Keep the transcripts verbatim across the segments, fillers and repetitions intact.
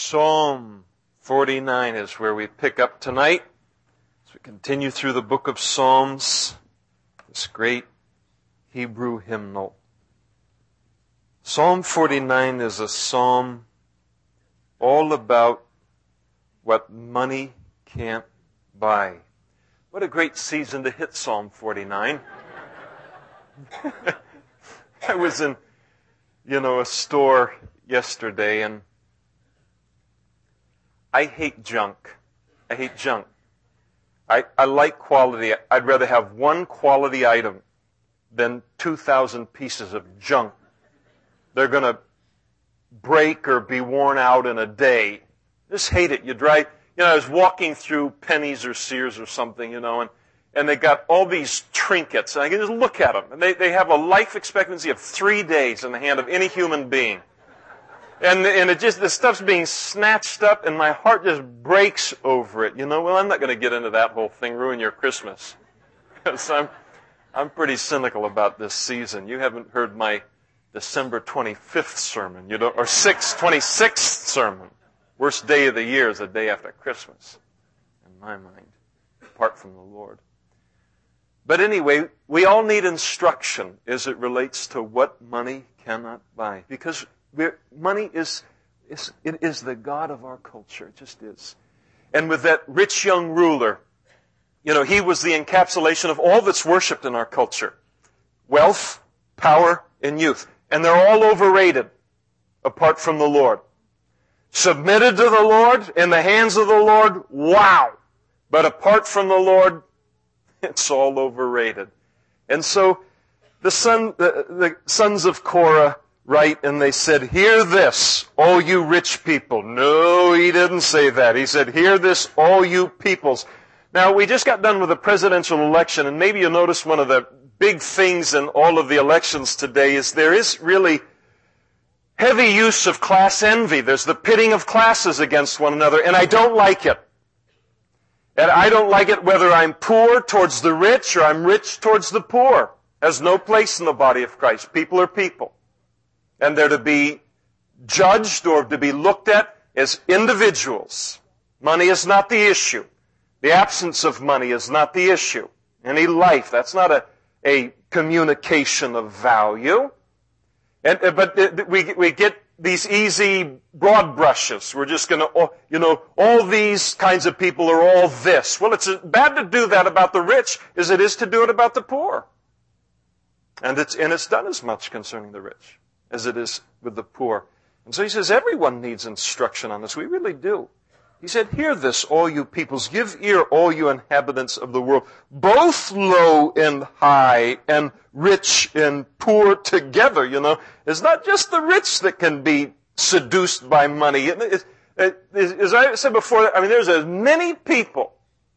Psalm forty-nine is where we pick up tonight as we continue through the book of Psalms, this great Hebrew hymnal. Psalm forty-nine is a psalm all about what money can't buy. What a great season to hit Psalm forty-nine. I was in, you know, a store yesterday, and I hate junk. I hate junk. I, I like quality. I'd rather have one quality item than two thousand pieces of junk. They're going to break or be worn out in a day. Just hate it. You drive, you know, I was walking through Penny's or Sears or something, you know, and, and they got all these trinkets, and I can just look at them. And they, they have a life expectancy of three days in the hand of any human being. And, and it just, the stuff's being snatched up, and my heart just breaks over it. You know, well, I'm not going to get into that whole thing, ruin your Christmas. Because I'm, I'm pretty cynical about this season. You haven't heard my December twenty-fifth sermon, you know, or sixth, twenty-sixth sermon. Worst day of the year is the day after Christmas, in my mind, apart from the Lord. But anyway, we all need instruction as it relates to what money cannot buy. Because we're, money is, is, it is the god of our culture. It just is. And with that rich young ruler, you know, he was the encapsulation of all that's worshipped in our culture. Wealth, power, and youth. And they're all overrated apart from the Lord. Submitted to the Lord, in the hands of the Lord, wow. But apart from the Lord, it's all overrated. And so the, son, the, the sons of Korah write, and they said, "Hear this, all you rich people." No, he didn't say that. He said, "Hear this, all you peoples." Now, we just got done with the presidential election, and maybe you'll notice one of the big things in all of the elections today is there is really heavy use of class envy. There's the pitting of classes against one another, and I don't like it. And I don't like it whether I'm poor towards the rich or I'm rich towards the poor. It has no place in the body of Christ. People are people. And they're to be judged or to be looked at as individuals. Money is not the issue. The absence of money is not the issue. Any life, that's not a, a communication of value. And, but we, we get these easy broad brushes. We're just going to, you know, all these kinds of people are all this. Well, it's as bad to do that about the rich as it is to do it about the poor. And it's, and it's done as much concerning the rich as it is with the poor. And so he says, everyone needs instruction on this. We really do. He said, "Hear this, all you peoples. Give ear, all you inhabitants of the world. Both low and high, and rich and poor together." You know, it's not just the rich that can be seduced by money. It, it, it, as I said before, I mean, there's as many people,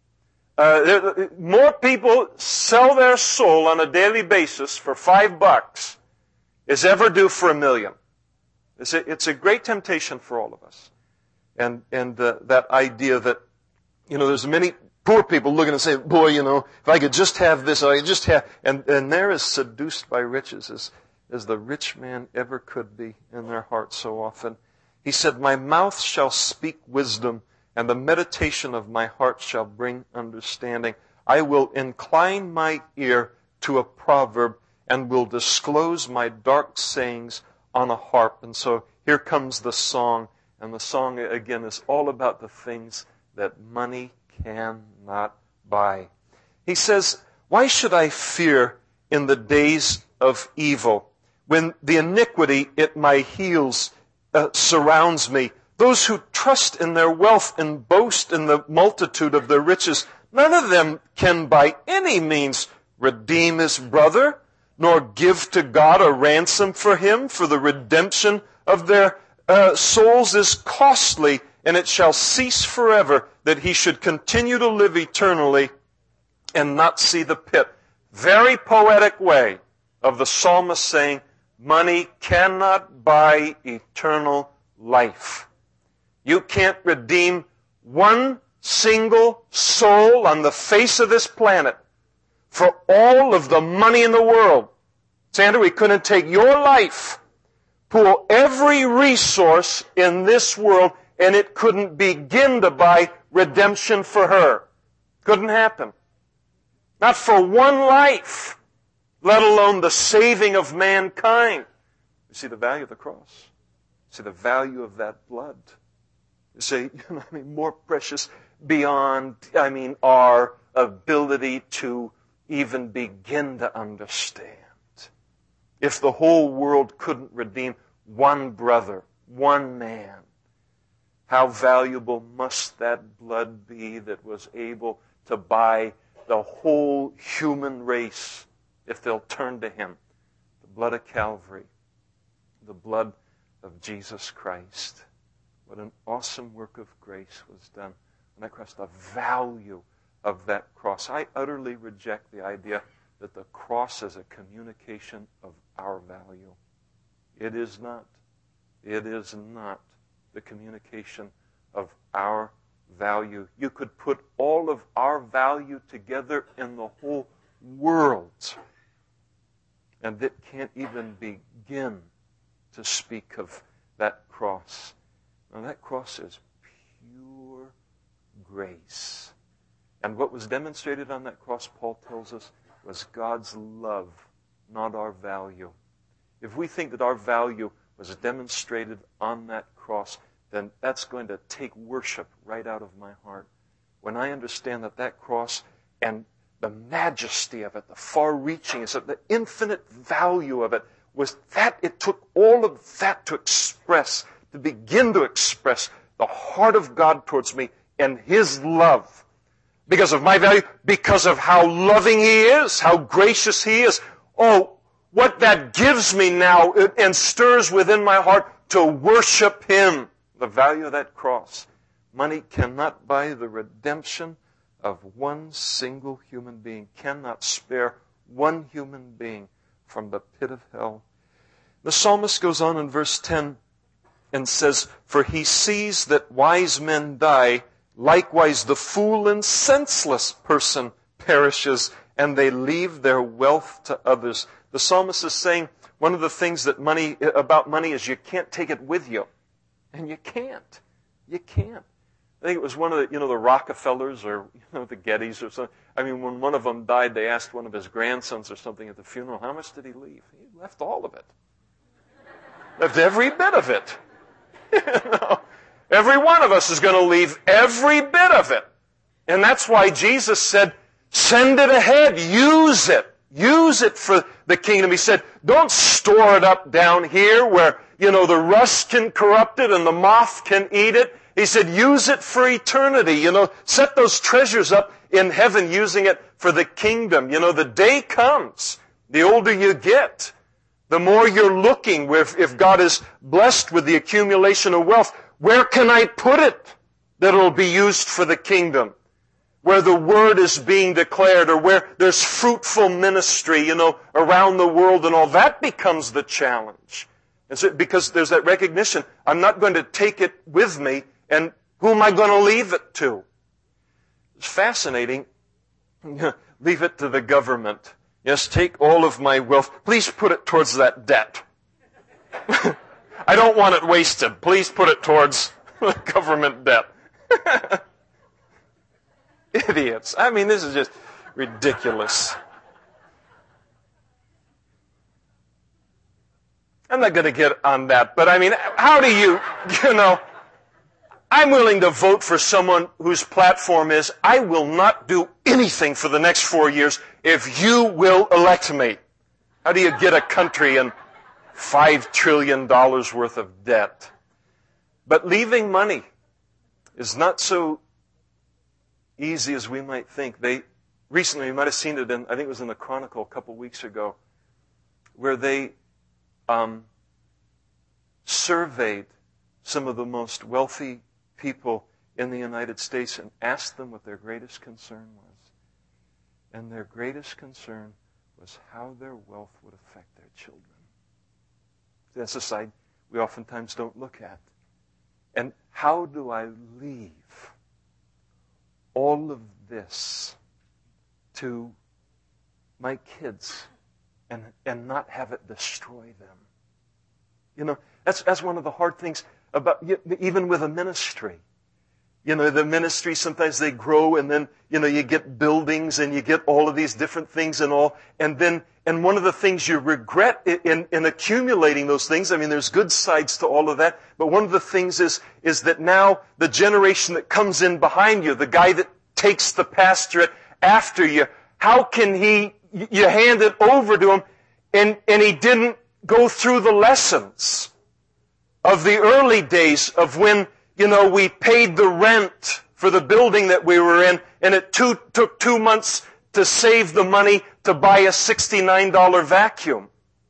uh, there, more people sell their soul on a daily basis for five bucks as ever do for a million. It's a, it's a great temptation for all of us. And, and uh, that idea that, you know, there's many poor people looking and saying, "Boy, you know, if I could just have this, I could just have," and, and they're as seduced by riches as, as the rich man ever could be in their heart so often. He said, "My mouth shall speak wisdom, and the meditation of my heart shall bring understanding. I will incline my ear to a proverb, and will disclose my dark sayings on a harp." And so here comes the song. And the song, again, is all about the things that money cannot buy. He says, "Why should I fear in the days of evil, when the iniquity at my heels uh, surrounds me? Those who trust in their wealth and boast in the multitude of their riches, none of them can by any means redeem his brother, nor give to God a ransom for him, for the redemption of their Uh, souls is costly, and it shall cease forever, that he should continue to live eternally and not see the pit." Very poetic way of the psalmist saying, money cannot buy eternal life. You can't redeem one single soul on the face of this planet for all of the money in the world. Sandra, we couldn't take your life, pull every resource in this world and it couldn't begin to buy redemption for her. Couldn't happen. Not for one life, let alone the saving of mankind. You see the value of the cross. You see the value of that blood. You see, you know, I mean, more precious beyond, I mean, our ability to even begin to understand. If the whole world couldn't redeem one brother, one man, how valuable must that blood be that was able to buy the whole human race if they'll turn to Him. The blood of Calvary, the blood of Jesus Christ. What an awesome work of grace was done on that cross. The value of that cross. I utterly reject the idea that the cross is a communication of our value. It is not. It is not the communication of our value. You could put all of our value together in the whole world, and it can't even begin to speak of that cross. Now that cross is pure grace. And what was demonstrated on that cross, Paul tells us, was God's love, not our value. If we think that our value was demonstrated on that cross, then that's going to take worship right out of my heart. When I understand that that cross and the majesty of it, the far-reaching, the infinite value of it, was that it took all of that to express, to begin to express the heart of God towards me and His love. Because of my value, because of how loving He is, how gracious He is. Oh, what that gives me now and stirs within my heart to worship Him. The value of that cross. Money cannot buy the redemption of one single human being. Cannot spare one human being from the pit of hell. The psalmist goes on in verse ten and says, "For he sees that wise men die, likewise the fool and senseless person perishes, and they leave their wealth to others." The psalmist is saying one of the things that money about money is you can't take it with you. And you can't. You can't. I think it was one of the, you know, the Rockefellers or, you know, the Gettys or something. I mean, when one of them died, they asked one of his grandsons or something at the funeral, how much did he leave? He left all of it. Left every bit of it. You know, every one of us is going to leave every bit of it. And that's why Jesus said, send it ahead. Use it. Use it for the kingdom. He said, don't store it up down here where, you know, the rust can corrupt it and the moth can eat it. He said, use it for eternity. You know, set those treasures up in heaven using it for the kingdom. You know, the day comes. The older you get, the more you're looking. If, if God is blessed with the accumulation of wealth, where can I put it that it'll be used for the kingdom? Where the word is being declared or where there's fruitful ministry, you know, around the world and all. That becomes the challenge. And so, because there's that recognition, I'm not going to take it with me, and who am I going to leave it to? It's fascinating. Leave it to the government. Yes, take all of my wealth. Please put it towards that debt. I don't want it wasted. Please put it towards the government debt. Idiots. I mean, this is just ridiculous. I'm not going to get on that, but I mean, how do you, you know, I'm willing to vote for someone whose platform is, I will not do anything for the next four years if you will elect me. How do you get a country in five trillion dollars worth of debt? But leaving money is not so easy as we might think. They recently, you might have seen it in, I think it was in the Chronicle a couple weeks ago, where they um, surveyed some of the most wealthy people in the United States and asked them what their greatest concern was. And their greatest concern was how their wealth would affect their children. That's a side we oftentimes don't look at. And how do I leave all of this to my kids and, and not have it destroy them? You know, that's, that's one of the hard things about, even with a ministry. You know, the ministry, sometimes they grow and then, you know, you get buildings and you get all of these different things and all. And then, and one of the things you regret in, in accumulating those things, I mean, there's good sides to all of that, but one of the things is, is that now the generation that comes in behind you, the guy that takes the pastorate after you, how can he, you hand it over to him and, and he didn't go through the lessons of the early days of when, you know, we paid the rent for the building that we were in, and it two, took two months to save the money to buy a sixty-nine dollars vacuum.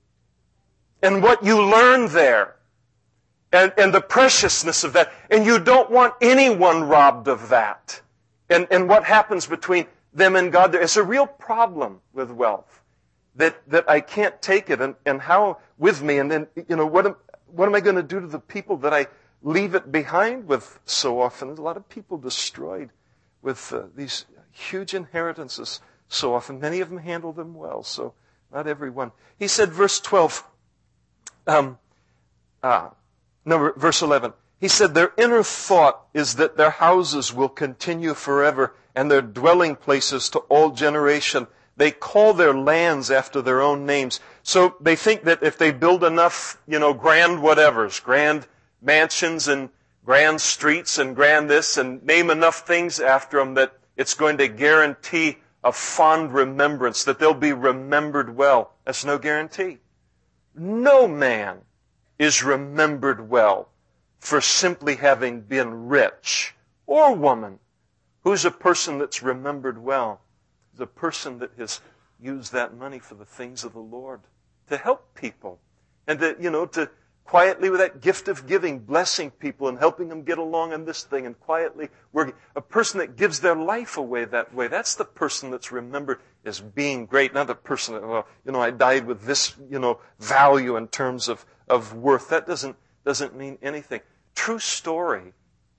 And what you learn there, and, and the preciousness of that. And you don't want anyone robbed of that. And, and what happens between them and God there. It's a real problem with wealth, that, that I can't take it, and, and how with me, and then, you know, what am, what am I going to do to the people that I leave it behind with so often? There's a lot of people destroyed with uh, these huge inheritances so often. Many of them handle them well, so not everyone. He said, verse twelve, um, uh, number, verse eleven, he said, their inner thought is that their houses will continue forever and their dwelling places to all generation. They call their lands after their own names. So they think that if they build enough, you know, grand whatevers, grand mansions and grand streets and grand this, and name enough things after them, that it's going to guarantee a fond remembrance, that they'll be remembered well. That's no guarantee. No man is remembered well for simply having been rich, or woman. Who's a person that's remembered well? The person that has used that money for the things of the Lord, to help people, and to, you know, to quietly, with that gift of giving, blessing people and helping them get along in this thing, and quietly working. A person that gives their life away that way, that's the person that's remembered as being great, not the person that, well, you know, I died with this, you know, value in terms of, of worth. That doesn't, doesn't mean anything. True story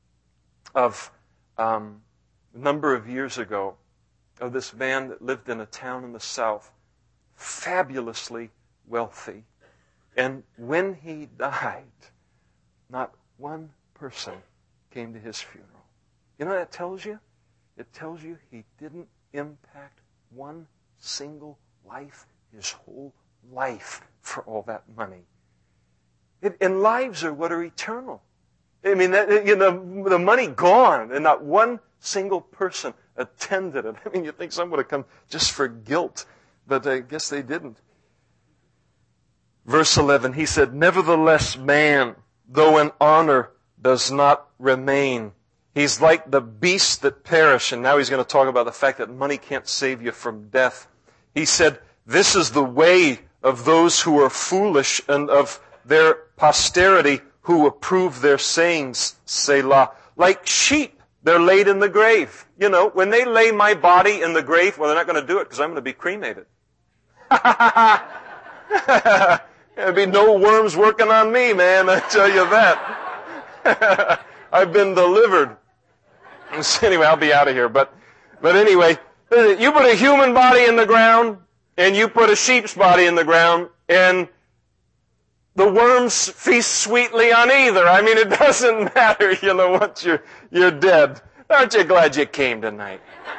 of um, a number of years ago, of this man that lived in a town in the south, fabulously wealthy. And when he died, not one person came to his funeral. You know what that tells you? It tells you he didn't impact one single life, his whole life, for all that money. It, and lives are what are eternal. I mean, that, you know, the money gone, and not one single person attended it. I mean, you'd think someone would have come just for guilt, but I guess they didn't. Verse eleven, he said, nevertheless, man, though in honor, does not remain. He's like the beasts that perish. And now he's going to talk about the fact that money can't save you from death. He said, this is the way of those who are foolish, and of their posterity who approve their sayings, Selah. Like sheep, they're laid in the grave. You know, when they lay my body in the grave, well, they're not going to do it because I'm going to be cremated. There'll be no worms working on me, man, I tell you that. I've been delivered. So anyway, I'll be out of here. But, but anyway, you put a human body in the ground, and you put a sheep's body in the ground, and the worms feast sweetly on either. I mean, it doesn't matter, you know, once you're, you're dead. Aren't you glad you came tonight?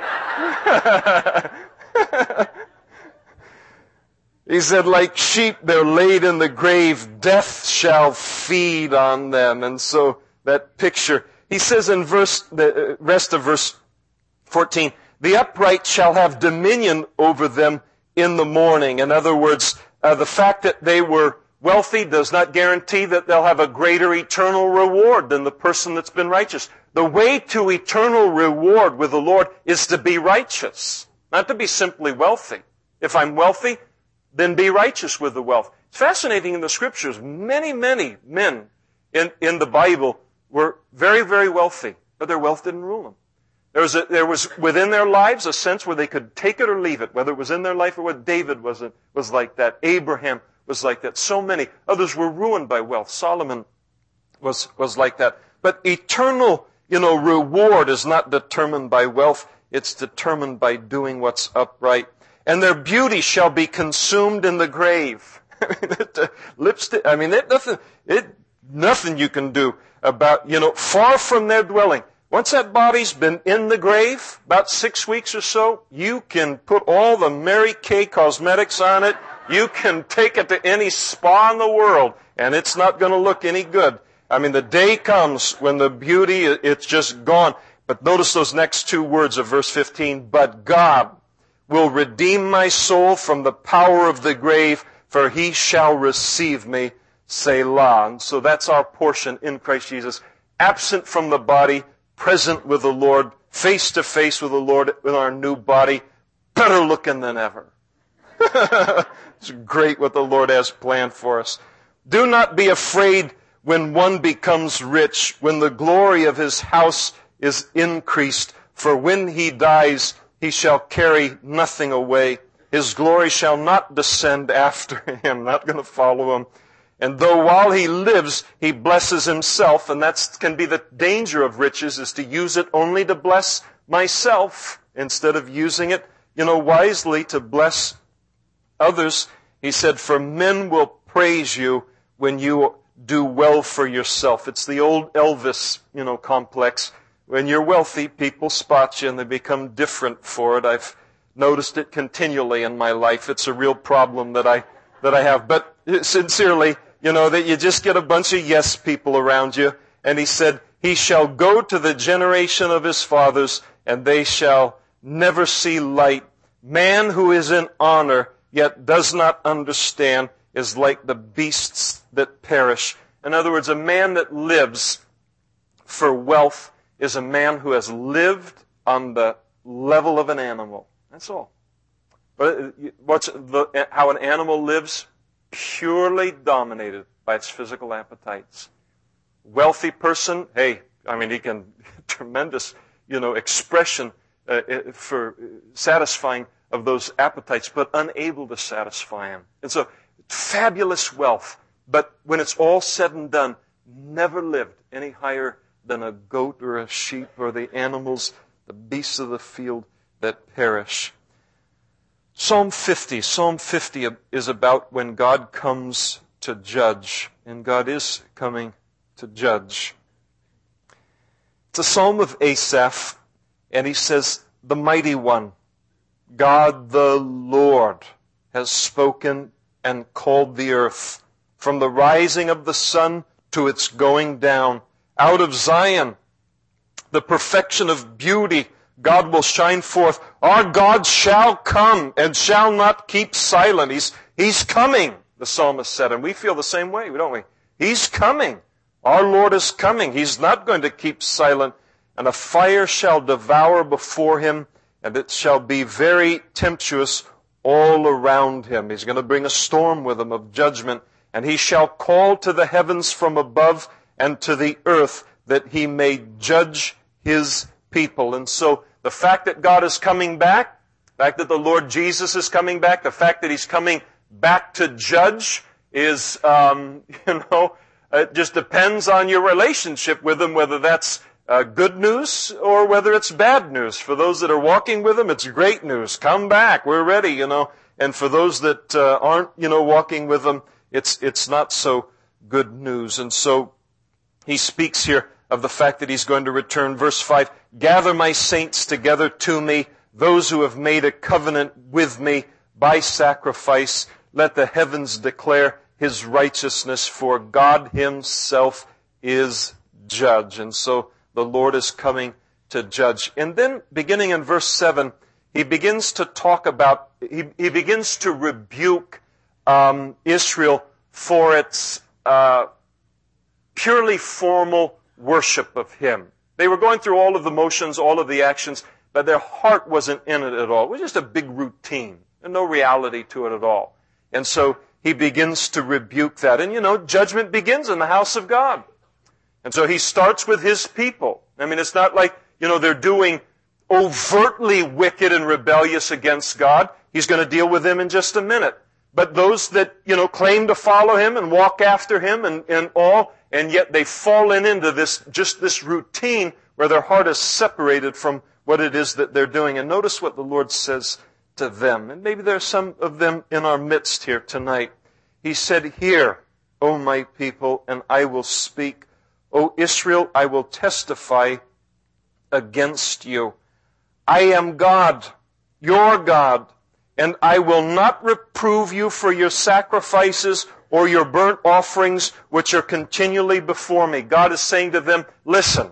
He said, like sheep, they're laid in the grave. Death shall feed on them. And so that picture, he says in verse, the rest of verse fourteen, the upright shall have dominion over them in the morning. In other words, uh, the fact that they were wealthy does not guarantee that they'll have a greater eternal reward than the person that's been righteous. The way to eternal reward with the Lord is to be righteous, not to be simply wealthy. If I'm wealthy, then be righteous with the wealth. It's fascinating in the Scriptures. Many, many men in, in the Bible were very, very wealthy, but their wealth didn't rule them. There was, a, there was within their lives a sense where they could take it or leave it, whether it was in their life or what. David was, was like that. Abraham was like that. So many. Others were ruined by wealth. Solomon was, was like that. But eternal, you know, reward is not determined by wealth. It's determined by doing what's upright. And their beauty shall be consumed in the grave. Lipstick, I mean, it, nothing, it, nothing you can do about, you know, far from their dwelling. Once that body's been in the grave, about six weeks or so, you can put all the Mary Kay cosmetics on it. You can take it to any spa in the world, and it's not going to look any good. I mean, the day comes when the beauty, it's just gone. But notice those next two words of verse fifteen. But God will redeem my soul from the power of the grave, for he shall receive me, Selah. And so that's our portion in Christ Jesus. Absent from the body, present with the Lord, face to face with the Lord with our new body, better looking than ever. It's great what the Lord has planned for us. Do not be afraid when one becomes rich, when the glory of his house is increased. For when he dies, he shall carry nothing away. His glory shall not descend after him, not going to follow him. And though while he lives, he blesses himself, and that can be the danger of riches, is to use it only to bless myself instead of using it, you know, wisely to bless others. He said, for men will praise you when you do well for yourself. It's the old Elvis, you know, complex. When you're wealthy, people spot you and they become different for it. I've noticed it continually in my life. It's a real problem that I, that I have. But sincerely, you know, that you just get a bunch of yes people around you. And he said, he shall go to the generation of his fathers, and they shall never see light. Man who is in honor, yet does not understand, is like the beasts that perish. In other words, a man that lives for wealth is a man who has lived on the level of an animal. That's all. But what's the, how an animal lives? Purely dominated by its physical appetites. Wealthy person, hey, I mean, he can, tremendous, you know, expression uh, for satisfying of those appetites, but unable to satisfy him. And so, fabulous wealth, but when it's all said and done, never lived any higher than a goat or a sheep or the animals, the beasts of the field that perish. Psalm fifty. Psalm fifty is about when God comes to judge, and God is coming to judge. It's a psalm of Asaph, and he says, the mighty one, God the Lord, has spoken and called the earth from the rising of the sun to its going down. Out of Zion, the perfection of beauty, God will shine forth. Our God shall come and shall not keep silent. He's, he's coming, the psalmist said. And we feel the same way, don't we? He's coming. Our Lord is coming. He's not going to keep silent. And a fire shall devour before him, and it shall be very tempestuous all around him. He's going to bring a storm with him of judgment. And he shall call to the heavens from above and to the earth, that he may judge his people. And so the fact that God is coming back, the fact that the Lord Jesus is coming back, the fact that he's coming back to judge is, um, you know, it just depends on your relationship with him, whether that's uh, good news or whether it's bad news. For those that are walking with him, it's great news. Come back, we're ready, you know. And for those that uh, aren't, you know, walking with him, it's it's not so good news. And so he speaks here of the fact that he's going to return. Verse five, gather my saints together to me, those who have made a covenant with me by sacrifice. Let the heavens declare his righteousness, for God himself is judge. And so the Lord is coming to judge. And then beginning in verse seven, he begins to talk about, he, he begins to rebuke um, Israel for its uh, purely formal worship of him. They were going through all of the motions, all of the actions, but their heart wasn't in it at all. It was just a big routine and no reality to it at all. And so he begins to rebuke that. And you know, judgment begins in the house of God. And so he starts with his people. I mean, it's not like, you know, they're doing overtly wicked and rebellious against God. He's going to deal with them in just a minute. But those that, you know, claim to follow him and walk after him and, and all, and yet they've fallen into this, just this routine where their heart is separated from what it is that they're doing. And notice what the Lord says to them. And maybe there are some of them in our midst here tonight. He said, "Hear, O my people, and I will speak. O Israel, I will testify against you. I am God, your God, and I will not reprove you for your sacrifices or your burnt offerings, which are continually before me." God is saying to them, listen,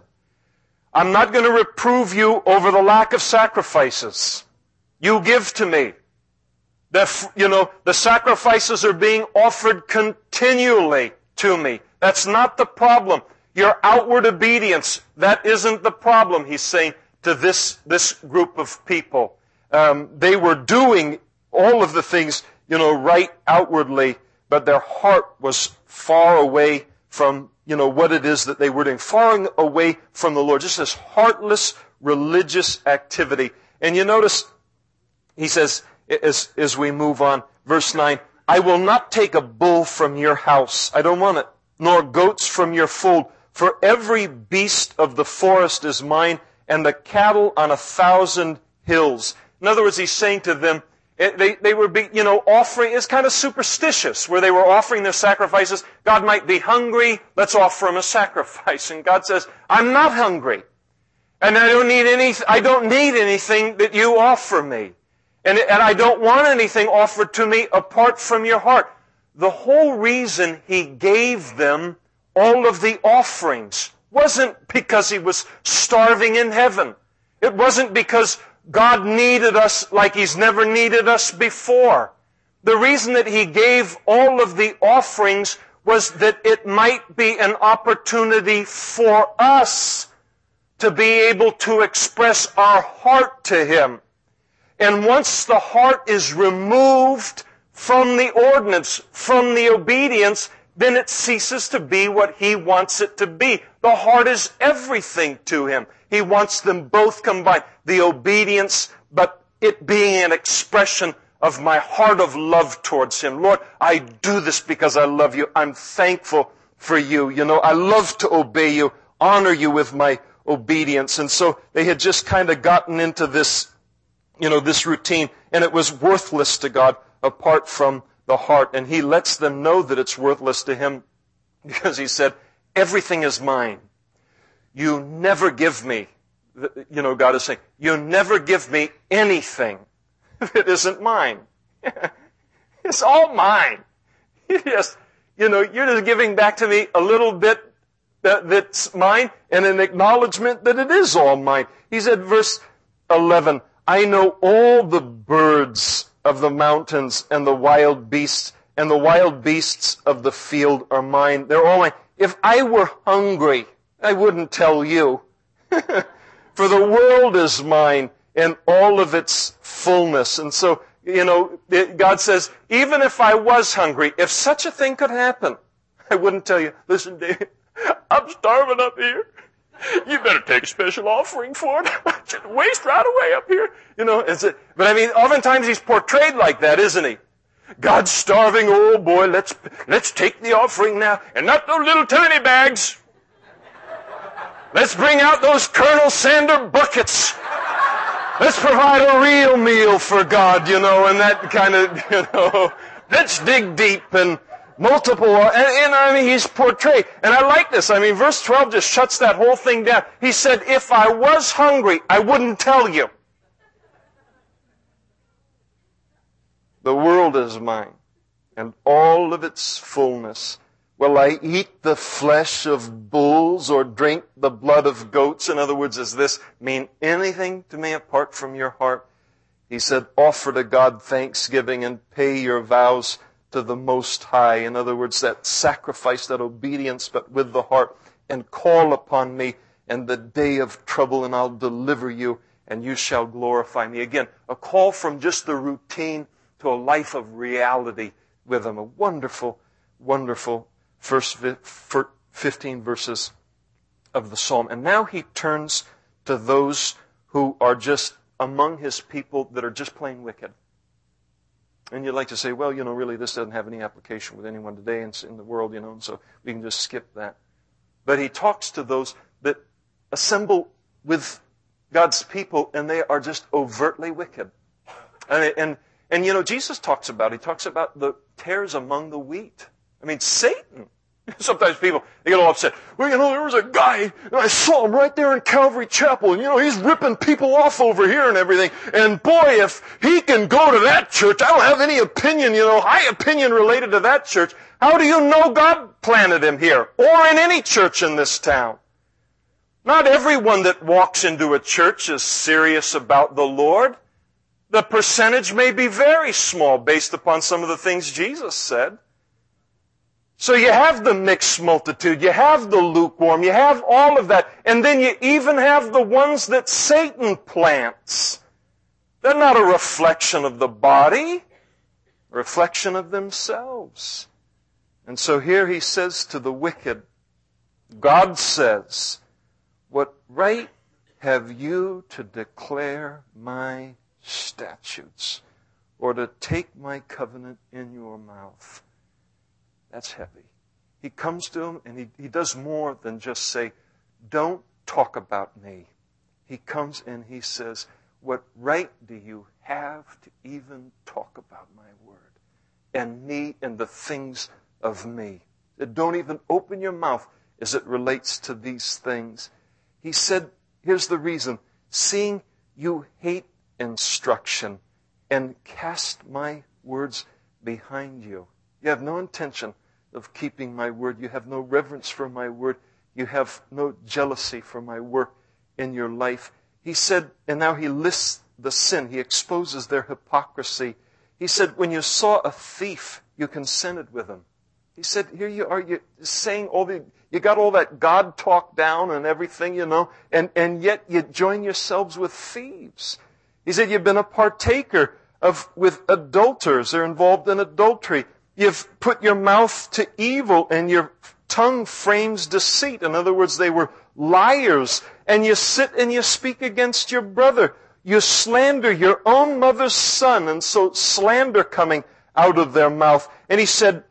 I'm not going to reprove you over the lack of sacrifices. You give to me. The, you know, the sacrifices are being offered continually to me. That's not the problem. Your outward obedience, that isn't the problem, he's saying to this, this group of people. Um, they were doing all of the things, you know, right outwardly, but their heart was far away from, you know, what it is that they were doing. Far away from the Lord. Just this heartless religious activity. And you notice, he says, as, as we move on, verse nine, I will not take a bull from your house. I don't want it. Nor goats from your fold. For every beast of the forest is mine, and the cattle on a thousand hills. In other words, he's saying to them, they, they were, be, you know, offering, it's kind of superstitious, where they were offering their sacrifices. God might be hungry, let's offer him a sacrifice. And God says, I'm not hungry. And I don't need any, I don't need anything that you offer me. And, and I don't want anything offered to me apart from your heart. The whole reason he gave them all of the offerings wasn't because he was starving in heaven. It wasn't because God needed us like he's never needed us before. The reason that he gave all of the offerings was that it might be an opportunity for us to be able to express our heart to him. And once the heart is removed from the ordinance, from the obedience, then it ceases to be what he wants it to be. The heart is everything to him. He wants them both combined. The obedience, but it being an expression of my heart of love towards him. Lord, I do this because I love you. I'm thankful for you. You know, I love to obey you, honor you with my obedience. And so they had just kind of gotten into this, you know, this routine, and it was worthless to God apart from the heart. And he lets them know that it's worthless to him because he said, everything is mine. You never give me, you know, God is saying, you never give me anything that isn't mine. It's all mine. You just, you know, you're just giving back to me a little bit that, that's mine and an acknowledgement that it is all mine. He said, verse eleven, I know all the birds of the mountains and the wild beasts, and the wild beasts of the field are mine. They're all mine. If I were hungry, I wouldn't tell you. For the world is mine and all of its fullness. And so, you know, God says, even if I was hungry, if such a thing could happen, I wouldn't tell you, listen, Dave, I'm starving up here. You better take a special offering for it. Waste right away up here. You know, it's a, but I mean, oftentimes he's portrayed like that, isn't he? God's starving, oh boy, let's, let's take the offering now. And not those little tiny bags. Let's bring out those Colonel Sander buckets. Let's provide a real meal for God, you know, and that kind of, you know, let's dig deep and multiple, and, and I mean, he's portrayed. And I like this. I mean, verse twelve just shuts that whole thing down. He said, if I was hungry, I wouldn't tell you. The world is mine, and all of its fullness. Will I eat the flesh of bulls or drink the blood of goats? In other words, does this mean anything to me apart from your heart? He said, offer to God thanksgiving and pay your vows to the Most High. In other words, that sacrifice, that obedience, but with the heart. And call upon me in the day of trouble, and I'll deliver you, and you shall glorify me. Again, a call from just the routine to a life of reality with him. A wonderful, wonderful first fifteen verses of the psalm. And now he turns to those who are just among his people that are just plain wicked. And you'd like to say, well, you know, really this doesn't have any application with anyone today in the world, you know, and so we can just skip that. But he talks to those that assemble with God's people, and they are just overtly wicked. And, and, and you know, Jesus talks about, he talks about the tares among the wheat. I mean, Satan. Sometimes people, they get all upset. Well, you know, there was a guy, and I saw him right there in Calvary Chapel, and you know, he's ripping people off over here and everything. And boy, if he can go to that church, I don't have any opinion, you know, high opinion related to that church. How do you know God planted him here? Or in any church in this town? Not everyone that walks into a church is serious about the Lord. The percentage may be very small based upon some of the things Jesus said. So you have the mixed multitude, you have the lukewarm, you have all of that, and then you even have the ones that Satan plants. They're not a reflection of the body, a reflection of themselves. And so here he says to the wicked, God says, what right have you to declare my statutes, or to take my covenant in your mouth? That's heavy. He comes to him and he, he does more than just say, don't talk about me. He comes and he says, what right do you have to even talk about my word and me and the things of me? Don't even open your mouth as it relates to these things. He said, here's the reason. Seeing you hate instruction and cast my words behind you. You have no intention of keeping my word. You have no reverence for my word. You have no jealousy for my work in your life. He said, and now he lists the sin. He exposes their hypocrisy. He said, when you saw a thief, you consented with him. He said, here you are, you're saying all the, you got all that God talk down and everything, you know, and, and yet you join yourselves with thieves. He said, you've been a partaker of, with adulterers. They're involved in adultery. You've put your mouth to evil and your tongue frames deceit. In other words, they were liars. And you sit and you speak against your brother. You slander your own mother's son. And so slander coming out of their mouth. And he said,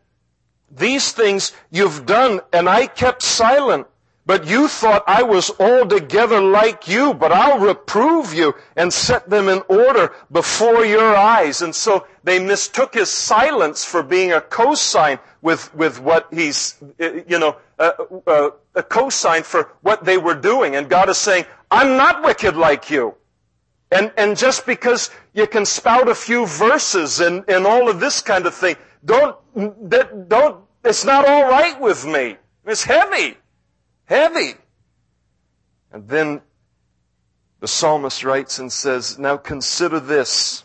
these things you've done and I kept silent. But you thought I was altogether like you, but I'll reprove you and set them in order before your eyes. And so they mistook his silence for being a cosign with, with what he's, you know, a, a, a cosign for what they were doing. And God is saying, I'm not wicked like you. And, and just because you can spout a few verses and, and all of this kind of thing, don't, that, don't, it's not all right with me. It's heavy. Heavy. And then the psalmist writes and says, now consider this,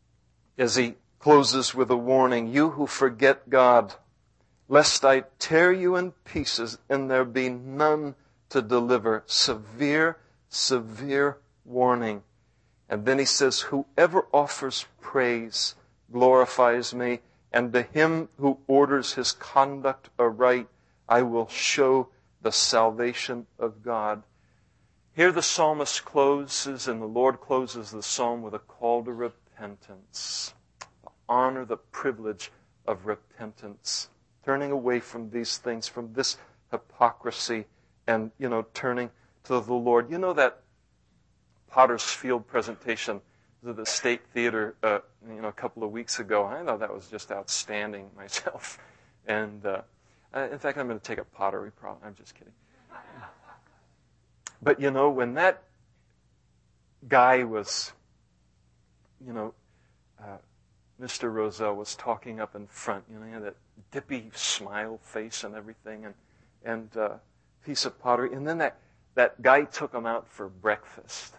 as he closes with a warning, you who forget God, lest I tear you in pieces and there be none to deliver. Severe, severe warning. And then he says, whoever offers praise glorifies me, and to him who orders his conduct aright, I will show the salvation of God. Here the psalmist closes, and the Lord closes the psalm with a call to repentance. The honor, the privilege of repentance. Turning away from these things, from this hypocrisy, and, you know, turning to the Lord. You know that Potter's Field presentation to the State Theater, uh, you know, a couple of weeks ago? I thought that was just outstanding myself. And, uh, Uh, in fact, I'm going to take a pottery problem. I'm just kidding. But, you know, when that guy was, you know, uh, Mister Roselle was talking up in front, you know, he had that dippy smile face and everything, and and uh, piece of pottery. And then that, that guy took him out for breakfast.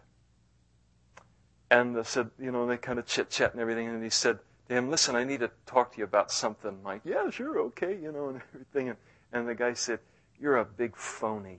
And they said, you know, they kind of chit-chat and everything, and he said to him, listen, I need to talk to you about something. Mike, yeah, sure, okay, you know, and everything. And, and the guy said, you're a big phony.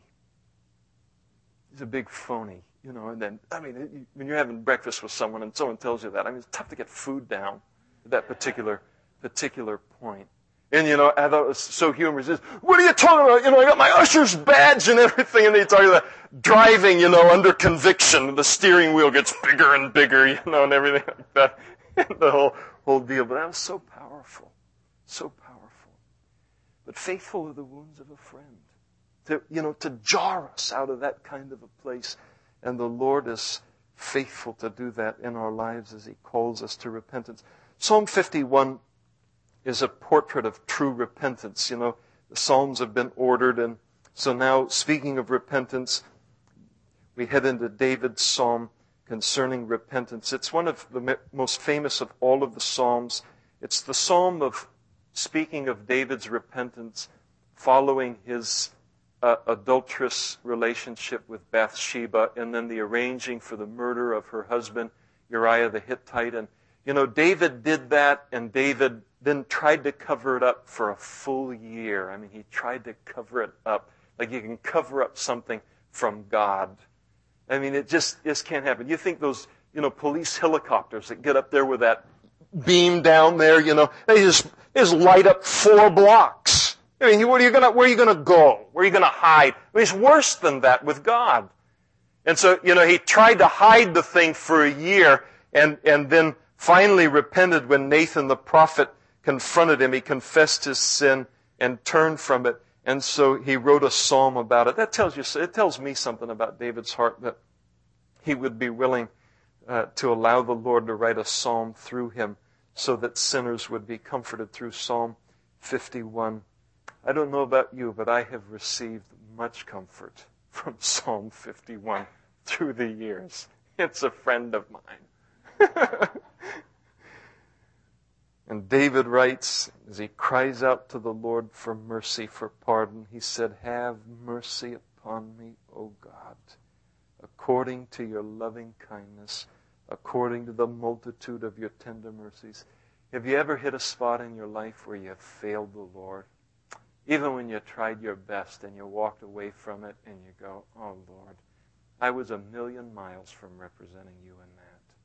He's a big phony, you know. And then, I mean, when you're having breakfast with someone and someone tells you that, I mean, it's tough to get food down at that particular particular point. And, you know, I thought it was so humorous. He says, what are you talking about? You know, I got my usher's badge and everything. And he's talking about driving, you know, under conviction. The steering wheel gets bigger and bigger, you know, and everything like that. And the whole whole deal. But that was so powerful. So powerful. But faithful are the wounds of a friend. To, you know, to jar us out of that kind of a place. And the Lord is faithful to do that in our lives as He calls us to repentance. Psalm fifty-one is a portrait of true repentance. You know, the Psalms have been ordered, and so now, speaking of repentance, we head into David's Psalm concerning repentance. It's one of the most famous of all of the Psalms. It's the Psalm of speaking of David's repentance following his uh, adulterous relationship with Bathsheba, and then the arranging for the murder of her husband, Uriah the Hittite. And, you know, David did that, and David then tried to cover it up for a full year. I mean, he tried to cover it up like you can cover up something from God. I mean, it just, just can't happen. You think those, you know, police helicopters that get up there with that beam down there, you know, they just, they just light up four blocks. I mean, what are you gonna, where are you gonna go? Where are you gonna hide? I mean, it's worse than that with God. And so, you know, he tried to hide the thing for a year, and, and then finally repented when Nathan the prophet confronted him. He confessed his sin and turned from it. And so he wrote a psalm about it. That tells you, it tells me something about David's heart, that he would be willing uh, to allow the Lord to write a psalm through him so that sinners would be comforted through Psalm fifty-one. I don't know about you, but I have received much comfort from Psalm fifty-one through the years. It's a friend of mine. And David writes, as he cries out to the Lord for mercy, for pardon, he said, "Have mercy upon me, O God, according to your loving kindness, according to the multitude of your tender mercies." Have you ever hit a spot in your life where you have failed the Lord? Even when you tried your best and you walked away from it and you go, "Oh Lord, I was a million miles from representing you in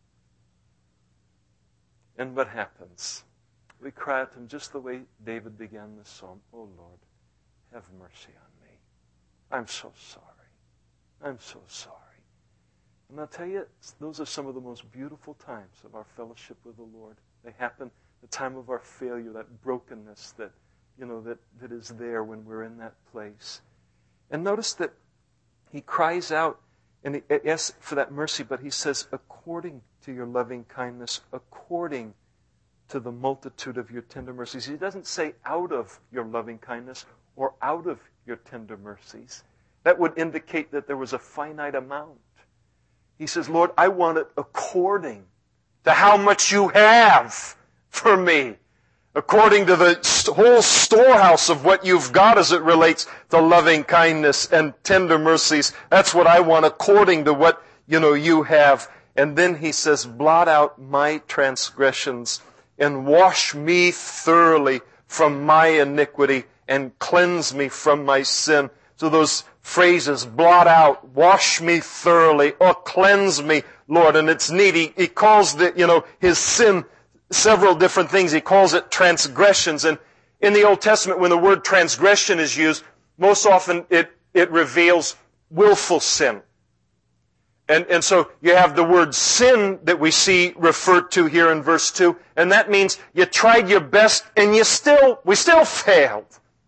that." And what happens? We cry out to him just the way David began this psalm. "Oh Lord, have mercy on me. I'm so sorry. I'm so sorry." And I'll tell you, those are some of the most beautiful times of our fellowship with the Lord. They happen the time of our failure, that brokenness that, you know, that, that is there when we're in that place. And notice that he cries out and he asks for that mercy, but he says, "According to your loving kindness, according to the multitude of your tender mercies." He doesn't say out of your loving kindness or out of your tender mercies. That would indicate that there was a finite amount. He says, "Lord, I want it according to how much you have for me. According to the whole storehouse of what you've got as it relates to loving kindness and tender mercies. That's what I want, according to what, you know, you have." And then he says, "Blot out my transgressions and wash me thoroughly from my iniquity and cleanse me from my sin." So those phrases, blot out, wash me thoroughly, or cleanse me, Lord. And it's neat. He, he calls the, you know, his sin several different things. He calls it transgressions. And in the Old Testament, when the word transgression is used, most often it, it reveals willful sin. And, and so you have the word sin that we see referred to here in verse two, and that means you tried your best and you still, we still failed.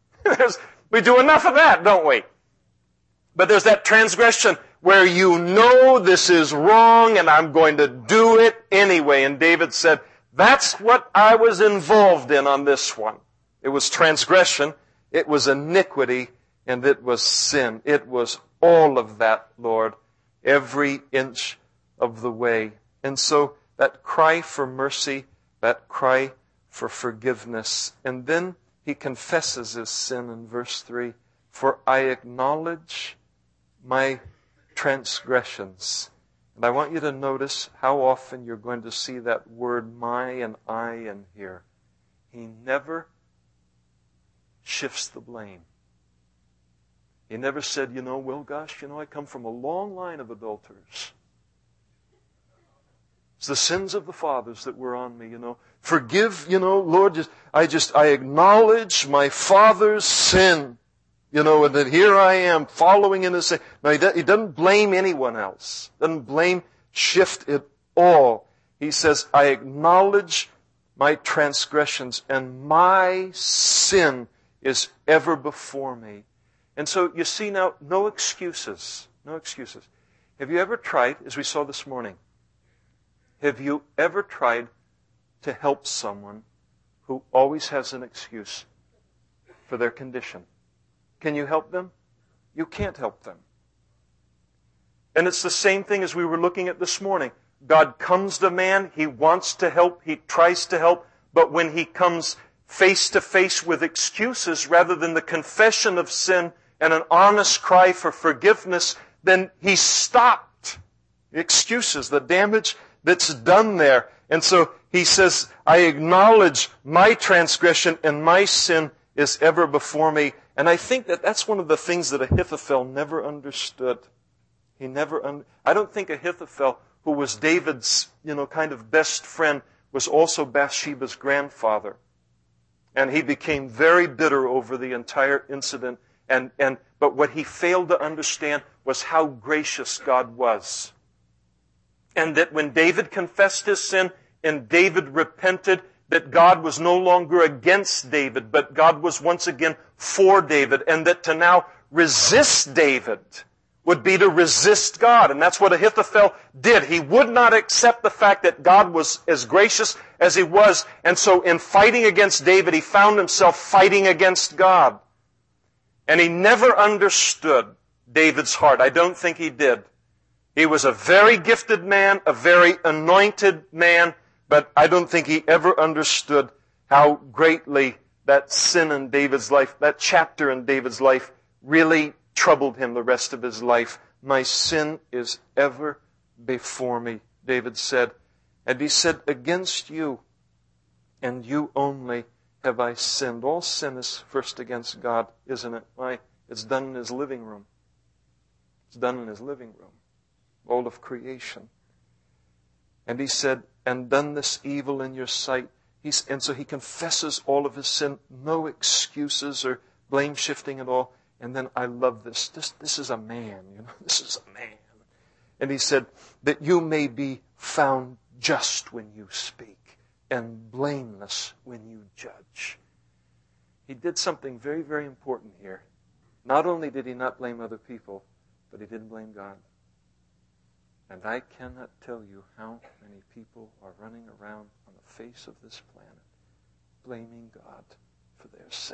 We do enough of that, don't we? But there's that transgression where you know this is wrong and I'm going to do it anyway. And David said, that's what I was involved in on this one. It was transgression, it was iniquity, and it was sin. It was all of that, Lord, every inch of the way. And so that cry for mercy, that cry for forgiveness. And then he confesses his sin in verse three. "For I acknowledge my transgressions." And I want you to notice how often you're going to see that word my and I in here. He never shifts the blame. He never said, you know, well, gosh, you know, I come from a long line of adulterers. It's the sins of the fathers that were on me, you know. Forgive, you know, Lord, just, I just, I acknowledge my father's sin, you know, and that here I am following in his sin. Now, he doesn't blame anyone else. Doesn't blame, shift it all. He says, I acknowledge my transgressions and my sin is ever before me. And so you see now, no excuses. No excuses. Have you ever tried, as we saw this morning, have you ever tried to help someone who always has an excuse for their condition. Can you help them? You can't help them. And it's the same thing as we were looking at this morning. God comes to man, He wants to help, He tries to help, but when He comes face to face with excuses rather than the confession of sin and an honest cry for forgiveness, then He stopped the excuses, the damage that's done there. And so He says, I acknowledge my transgression and my sin is ever before me. And I think that that's one of the things that Ahithophel never understood. He never, un- I don't think Ahithophel, who was David's, you know, kind of best friend, was also Bathsheba's grandfather. And he became very bitter over the entire incident. And, and, but what he failed to understand was how gracious God was. And that when David confessed his sin and David repented, that God was no longer against David, but God was once again for David. And that to now resist David would be to resist God. And that's what Ahithophel did. He would not accept the fact that God was as gracious as He was. And so in fighting against David, he found himself fighting against God. And he never understood David's heart. I don't think he did. He was a very gifted man, a very anointed man, but I don't think he ever understood how greatly that sin in David's life, that chapter in David's life, really troubled him the rest of his life. My sin is ever before me, David said. And he said, against you and you only have I sinned. All sin is first against God, isn't it? Why? It's done in His living room. It's done in His living room. All of creation. And he said, and done this evil in your sight. He's, and so he confesses all of his sin. No excuses or blame shifting at all. And then I love this. This, this is a man, you know. This is a man. And he said, that you may be found just when you speak and blameless when you judge. He did something very, very important here. Not only did he not blame other people, but he didn't blame God. And I cannot tell you how many people are running around on the face of this planet blaming God for their sin.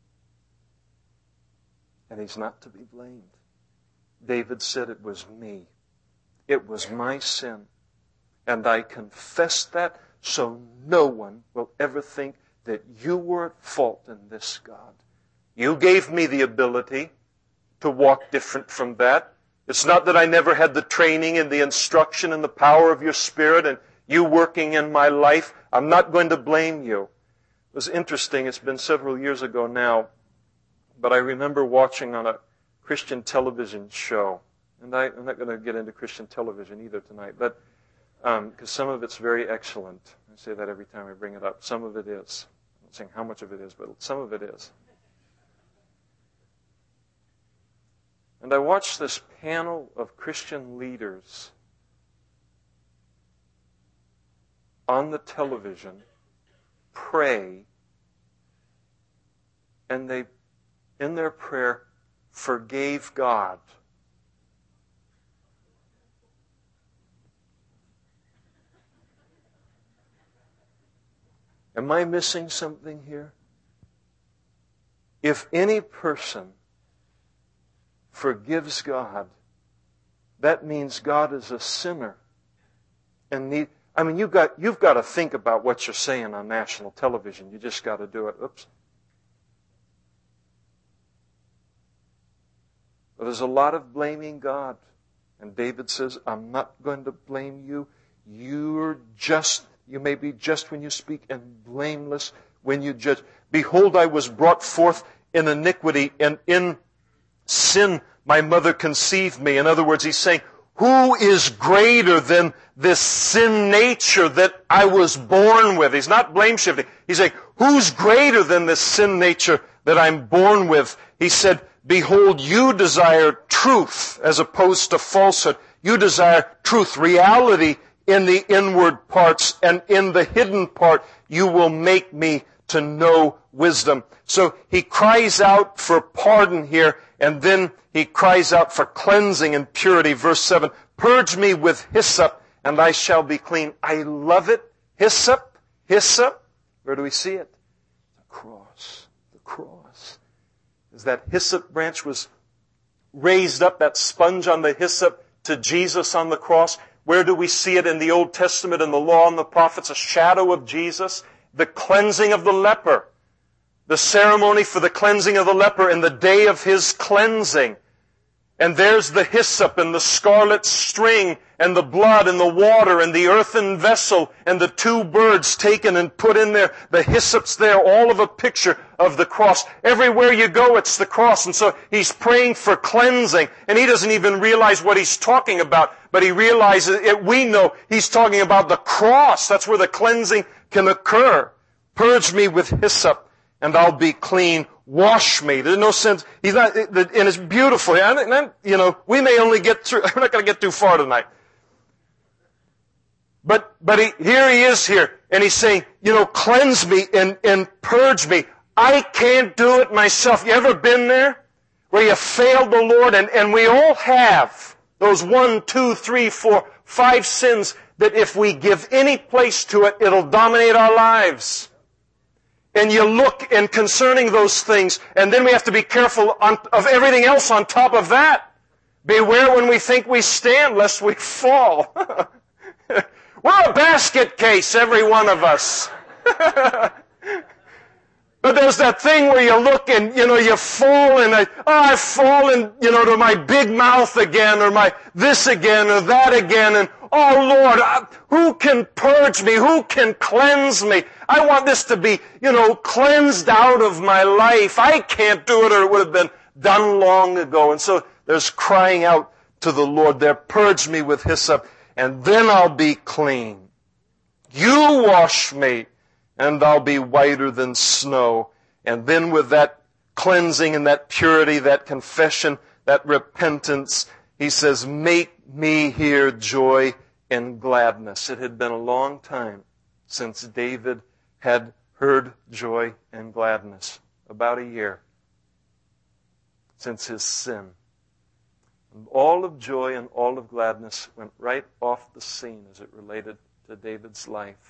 And He's not to be blamed. David said, it was me. It was my sin. And I confess that so no one will ever think that you were at fault in this, God. You gave me the ability to walk different from that. It's not that I never had the training and the instruction and the power of your Spirit and you working in my life. I'm not going to blame you. It was interesting. It's been several years ago now. But I remember watching on a Christian television show. And I, I'm not going to get into Christian television either tonight. But because um, some of it's very excellent. I say that every time I bring it up. Some of it is. I'm not saying how much of it is, but some of it is. And I watched this panel of Christian leaders on the television pray, and they, in their prayer, forgave God. Am I missing something here? If any person forgives God, that means God is a sinner. And need, I mean, you've got, you've got to think about what you're saying on national television. You just got to do it. Oops. But there's a lot of blaming God. And David says, I'm not going to blame you. You're just, you may be just when you speak and blameless when you judge. Behold, I was brought forth in iniquity, and in sin my mother conceived me. In other words, he's saying, who is greater than this sin nature that I was born with? He's not blame shifting. He's saying, who's greater than this sin nature that I'm born with? He said, behold, you desire truth as opposed to falsehood. You desire truth, reality in the inward parts, and in the hidden part you will make me to know wisdom. So he cries out for pardon here, and then he cries out for cleansing and purity. Verse seven, purge me with hyssop, and I shall be clean. I love it. Hyssop, hyssop. Where do we see it? cross. The cross. As that hyssop branch was raised up, that sponge on the hyssop, to Jesus on the cross. Where do we see it in the Old Testament and the law and the prophets? A shadow of Jesus. The cleansing of the leper. The ceremony for the cleansing of the leper in the day of his cleansing. And there's the hyssop and the scarlet string and the blood and the water and the earthen vessel and the two birds taken and put in there. The hyssop's there, all of a picture of the cross. Everywhere you go, it's the cross. And so he's praying for cleansing. And he doesn't even realize what he's talking about. But he realizes it. We know he's talking about the cross. That's where the cleansing can occur. Purge me with hyssop and I'll be clean. Wash me. There's no sense. He's not, and it's beautiful. And, you know, we may only get through, we're not going to get too far tonight. But, but he, here he is here, and he's saying, you know, cleanse me and, and purge me. I can't do it myself. You ever been there? Where you failed the Lord, and, and we all have those one, two, three, four, five sins that if we give any place to it, it'll dominate our lives. And you look and concerning those things, and then we have to be careful on, of everything else on top of that. Beware when we think we stand, lest we fall. We're a basket case, every one of us. But there's that thing where you look and, you know, you fall and, I, oh, I've fallen, you know, to my big mouth again, or my this again, or that again, and, oh, Lord, I, who can purge me? Who can cleanse me? I want this to be, you know, cleansed out of my life. I can't do it, or it would have been done long ago. And so there's crying out to the Lord there, purge me with hyssop, and then I'll be clean. You wash me, and I'll be whiter than snow. And then with that cleansing and that purity, that confession, that repentance, he says, make me hear joy and gladness. It had been a long time since David had heard joy and gladness. About a year since his sin. And all of joy and all of gladness went right off the scene as it related to David's life.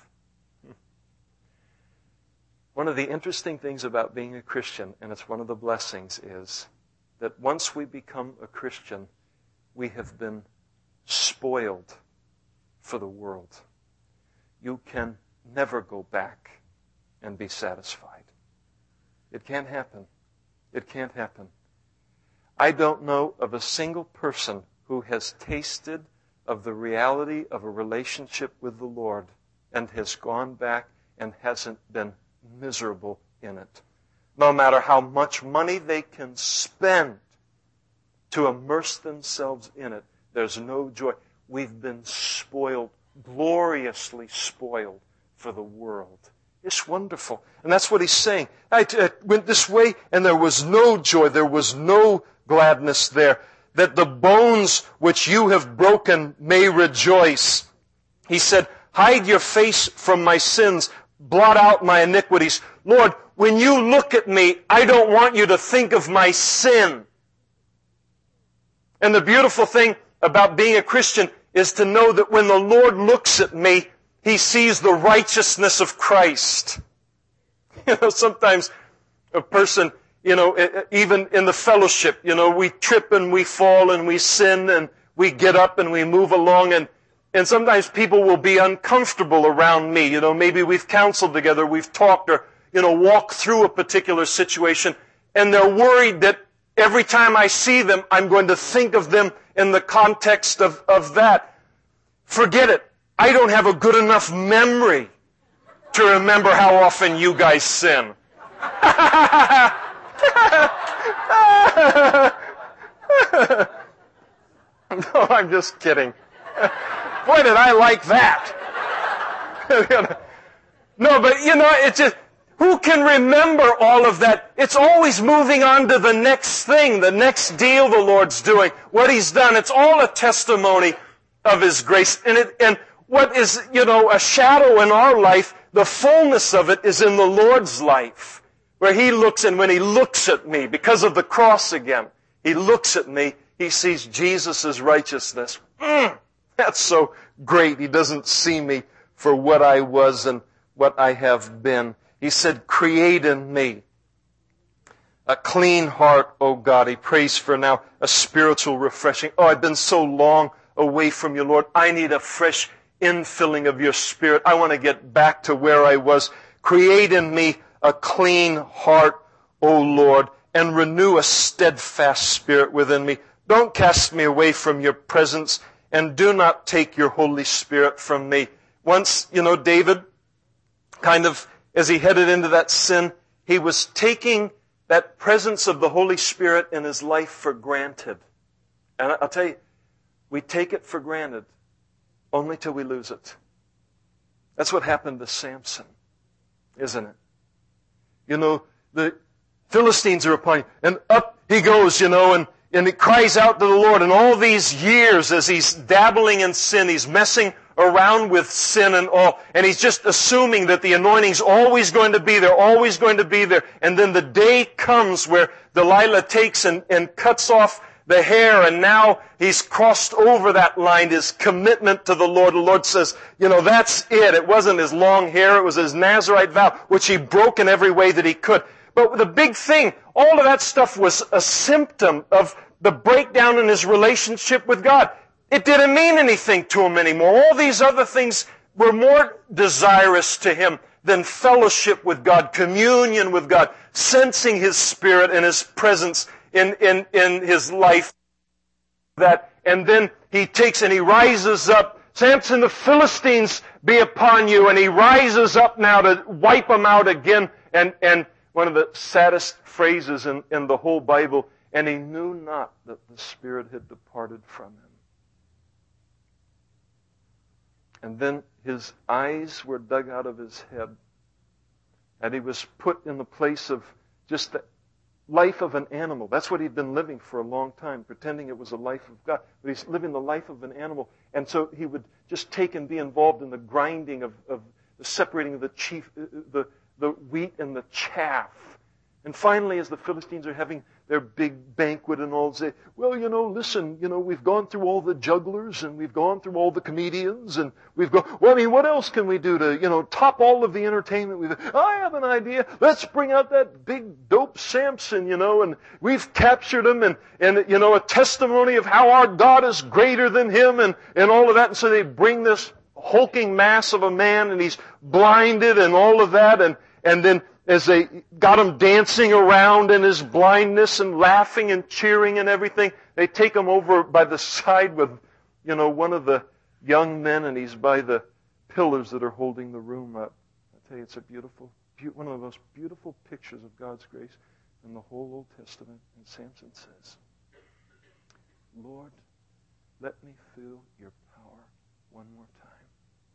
One of the interesting things about being a Christian, and it's one of the blessings, is that once we become a Christian, we have been spoiled for the world. You can never go back and be satisfied. It can't happen. It can't happen. I don't know of a single person who has tasted of the reality of a relationship with the Lord and has gone back and hasn't been miserable in it. No matter how much money they can spend to immerse themselves in it, there's no joy. We've been spoiled, gloriously spoiled for the world. It's wonderful. And that's what he's saying. I, I went this way and there was no joy. There was no gladness there. That the bones which you have broken may rejoice. He said, hide your face from my sins. Blot out my iniquities. Lord, when you look at me, I don't want you to think of my sin. And the beautiful thing about being a Christian is to know that when the Lord looks at me, He sees the righteousness of Christ. You know, sometimes a person, you know, even in the fellowship, you know, we trip and we fall and we sin and we get up and we move along, and And sometimes people will be uncomfortable around me. You know, maybe we've counseled together, we've talked, or, you know, walked through a particular situation, and they're worried that every time I see them, I'm going to think of them in the context of, of that. Forget it. I don't have a good enough memory to remember how often you guys sin. No, I'm just kidding. Boy, did I like that. No, but you know, it's just, who can remember all of that? It's always moving on to the next thing, the next deal the Lord's doing, what He's done. It's all a testimony of His grace. And it, and what is, you know, a shadow in our life, the fullness of it is in the Lord's life, where He looks, and when He looks at me, because of the cross again, He looks at me, He sees Jesus' righteousness. Mm. That's so great. He doesn't see me for what I was and what I have been. He He said, create in me a clean heart, O God. He prays for now a spiritual refreshing. Oh, I've been so long away from you, Lord. I need a fresh infilling of your Spirit. I want to get back to where I was. Create in me a clean heart, O Lord, and renew a steadfast spirit within me. Don't cast me away from your presence, and do not take your Holy Spirit from me. Once, you know, David, kind of, as he headed into that sin, he was taking that presence of the Holy Spirit in his life for granted. And I'll tell you, we take it for granted only till we lose it. That's what happened to Samson, isn't it? You know, the Philistines are upon him, and up he goes, you know, and, and he cries out to the Lord. And all these years as he's dabbling in sin, he's messing around with sin and all, and he's just assuming that the anointing's always going to be there, always going to be there. And then the day comes where Delilah takes and, and cuts off the hair, and now he's crossed over that line, his commitment to the Lord. The Lord says, you know, that's it. It wasn't his long hair, it was his Nazirite vow, which he broke in every way that he could. But the big thing, all of that stuff was a symptom of the breakdown in his relationship with God. It didn't mean anything to him anymore. All these other things were more desirous to him than fellowship with God, communion with God, sensing His Spirit and His presence in, in, in his life. That, and then he takes and he rises up. Samson, the Philistines be upon you. And he rises up now to wipe them out again. And, and one of the saddest phrases in, in the whole Bible, and he knew not that the Spirit had departed from him. And then his eyes were dug out of his head. And he was put in the place of just the life of an animal. That's what he'd been living for a long time, pretending it was a life of God. But he's living the life of an animal. And so he would just take and be involved in the grinding of, of the separating of the chief, the, the wheat and the chaff. And finally, as the Philistines are having their big banquet and all, say, well, you know, listen, you know, we've gone through all the jugglers and we've gone through all the comedians and we've gone, well, I mean, what else can we do to, you know, top all of the entertainment? We've, I have an idea. Let's bring out that big dope Samson, you know, and we've captured him and, and, you know, a testimony of how our God is greater than him and, and all of that. And so they bring this hulking mass of a man and he's blinded and all of that. And, and then, as they got him dancing around in his blindness and laughing and cheering and everything, they take him over by the side with, you know, one of the young men, and he's by the pillars that are holding the room up. I tell you, it's a beautiful, one of the most beautiful pictures of God's grace in the whole Old Testament. And Samson says, Lord, let me feel your power one more time.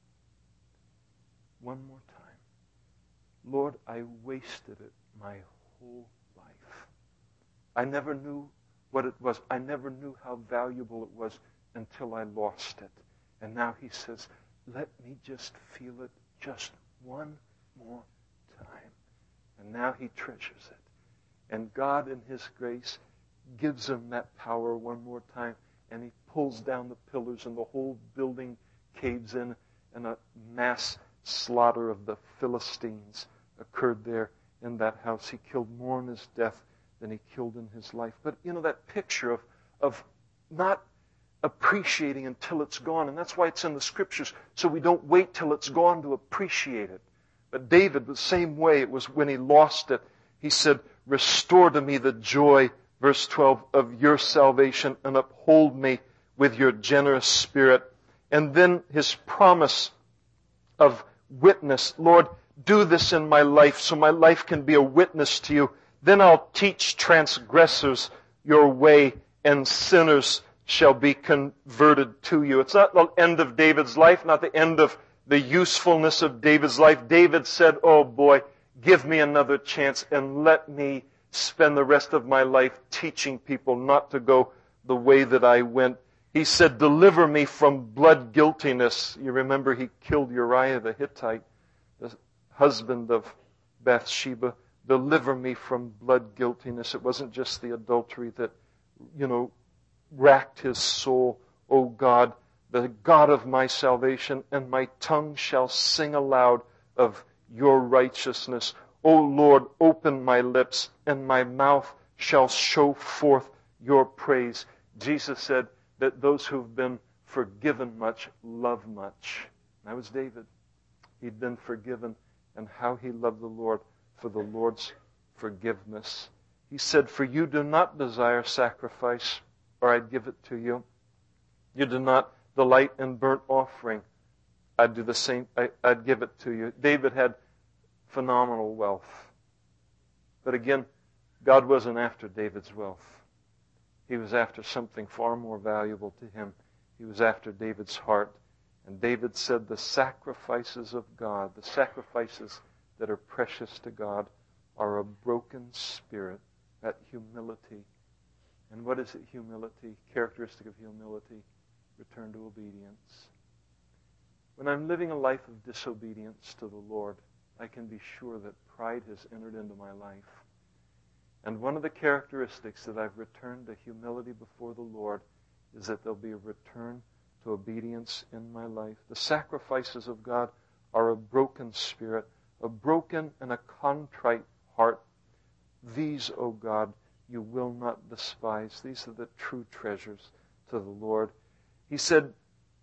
One more time. Lord, I wasted it my whole life. I never knew what it was. I never knew how valuable it was until I lost it. And now he says, let me just feel it just one more time. And now he treasures it. And God in His grace gives him that power one more time. And he pulls down the pillars and the whole building caves in, and a mass slaughter of the Philistines occurred there in that house. He killed more in his death than he killed in his life. But, you know, that picture of, of not appreciating until it's gone. And that's why it's in the Scriptures, so we don't wait till it's gone to appreciate it. But David, the same way, it was when he lost it. He said, restore to me the joy, verse twelve, of your salvation, and uphold me with your generous spirit. And then his promise of witness. Lord, do this in my life so my life can be a witness to you. Then I'll teach transgressors your way, and sinners shall be converted to you. It's not the end of David's life, not the end of the usefulness of David's life. David said, oh boy, give me another chance and let me spend the rest of my life teaching people not to go the way that I went. He said, deliver me from blood guiltiness. You remember he killed Uriah the Hittite, the husband of Bathsheba. Deliver me from blood guiltiness. It wasn't just the adultery that, you know, racked his soul. O God, the God of my salvation, and my tongue shall sing aloud of your righteousness. O Lord, open my lips, and my mouth shall show forth your praise. Jesus said that those who've been forgiven much love much. That was David. He'd been forgiven, and how he loved the Lord for the Lord's forgiveness. He said, for you do not desire sacrifice, or I'd give it to you. You do not delight in burnt offering. I'd do the same. I, I'd give it to you. David had phenomenal wealth. But again, God wasn't after David's wealth. He was after something far more valuable to him. He was after David's heart. And David said the sacrifices of God, the sacrifices that are precious to God, are a broken spirit, that humility. And what is it, humility? Characteristic of humility, return to obedience. When I'm living a life of disobedience to the Lord, I can be sure that pride has entered into my life. And one of the characteristics that I've returned to humility before the Lord is that there'll be a return to obedience in my life. The sacrifices of God are a broken spirit, a broken and a contrite heart. These, O God, you will not despise. These are the true treasures to the Lord. He said,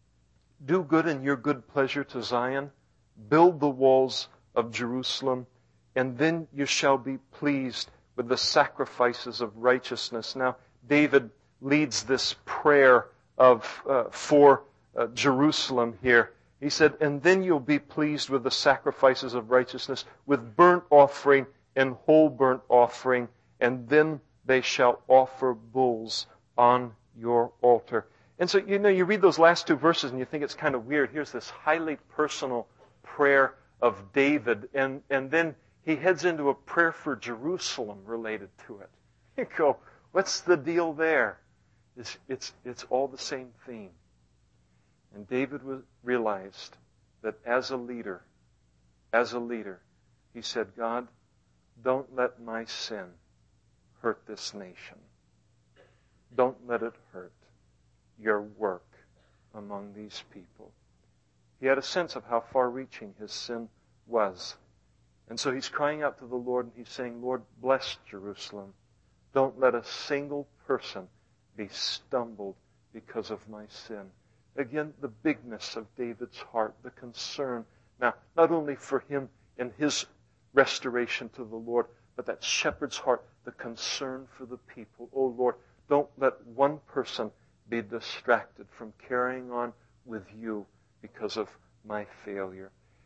do good in your good pleasure to Zion. Build the walls of Jerusalem, and then you shall be pleased with the sacrifices of righteousness. Now, David leads this prayer of uh, for uh, Jerusalem here. He said, and then you'll be pleased with the sacrifices of righteousness, with burnt offering and whole burnt offering, and then they shall offer bulls on your altar. And so, you know, you read those last two verses and you think it's kind of weird. Here's this highly personal prayer of David, and, and then he heads into a prayer for Jerusalem related to it. You go, what's the deal there? It's, it's, it's all the same theme. And David was, realized that as a leader, as a leader, he said, God, don't let my sin hurt this nation. Don't let it hurt your work among these people. He had a sense of how far-reaching his sin was. And so he's crying out to the Lord and he's saying, Lord, bless Jerusalem. Don't let a single person be stumbled because of my sin. Again, the bigness of David's heart, the concern. Now, not only for him and his restoration to the Lord, but that shepherd's heart, the concern for the people. Oh Lord, don't let one person be distracted from carrying on with you because of my failure.